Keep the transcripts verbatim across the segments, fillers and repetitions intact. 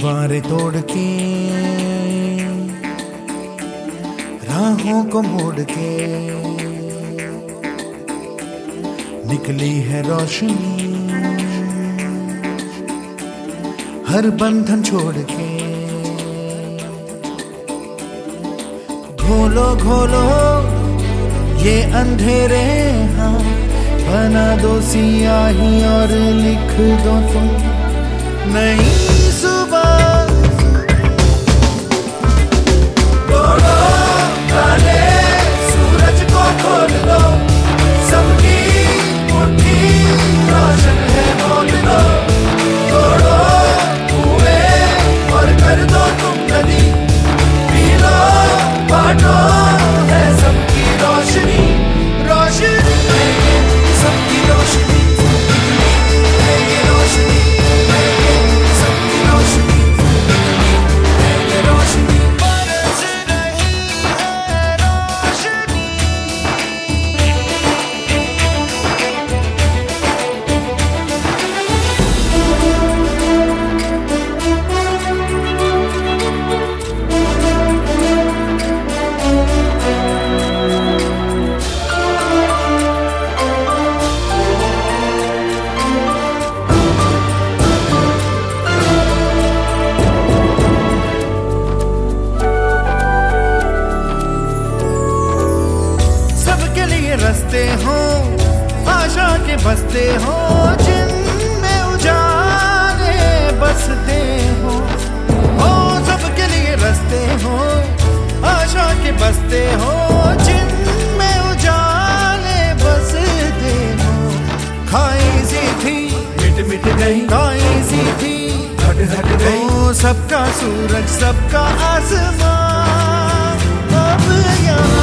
दीवारें तोड़ के राहों को मोड़ के निकली है रोशनी, हर बंधन छोड़ के। घोलो घोलो ये अंधेरे, हाँ बना दो सियाही और लिख दो तुम नई सुबह। तोड़ो काले सूरज को खोल दो, सबकी मुट्ठी रोशन है बोल दो। तोड़ो कुएं और कर दो तुम नदी, पी लो बांटो है सबकी रोशनी। रोशनी सबकी रोशनी, है ये रोशनी, सबकी रोशनी, है ये रोशनी। बरस रही है रोशनी। रस्ते हो आशा के बसते हो, जिनमें उजाले बसते हो। हो सबके लिए रस्ते हो आशा के बसते हो, जिनमें उजाले बसते हो। खाई सी थी मिट मिट गई, खाई सी थी हट हट गई। हो सबका सूरज सबका आसमां अब यहाँ।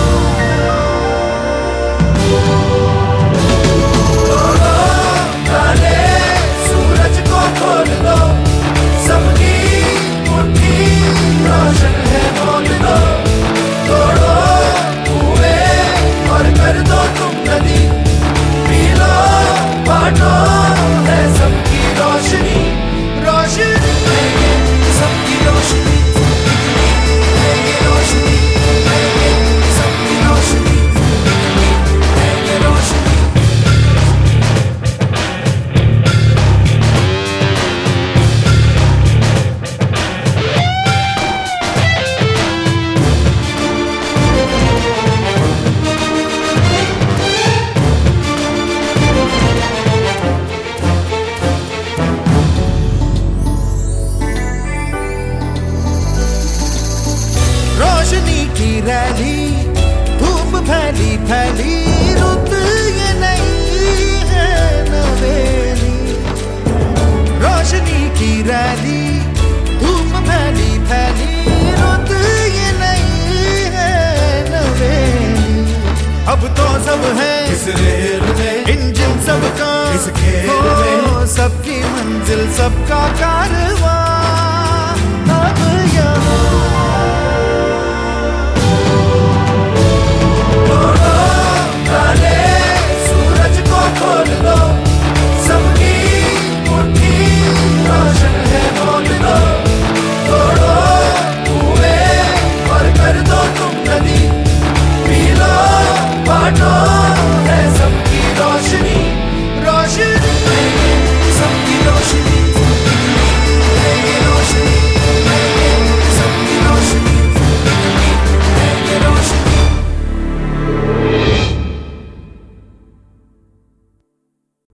तोड़ो काले सूरज को खोल दो, सबकी मुट्ठी रोशन है बोल दो। तोड़ो कुएं और कर दो तुम नदी, पी लो बांटो है सबकी रोशनी। रोशनी सबकी रोशनी, है ये रोशनी, सबकी रोशनी। रोशनी की रैली धूप फैली फैली, रुत ये नहीं है नवेली। रोशनी की रैली धूप फैली फैली, रुत ये नहीं है नवेली। अब तो सब है इस रेल में, इंजन सबका इस खेल में, सबकी मंजिल सबका कारवां अब यहाँ। खोल दो सबकी मुट्ठी रोशन है बोल दो। तोड़ो कुएं और कर दो तुम नदी, पी लो बांटो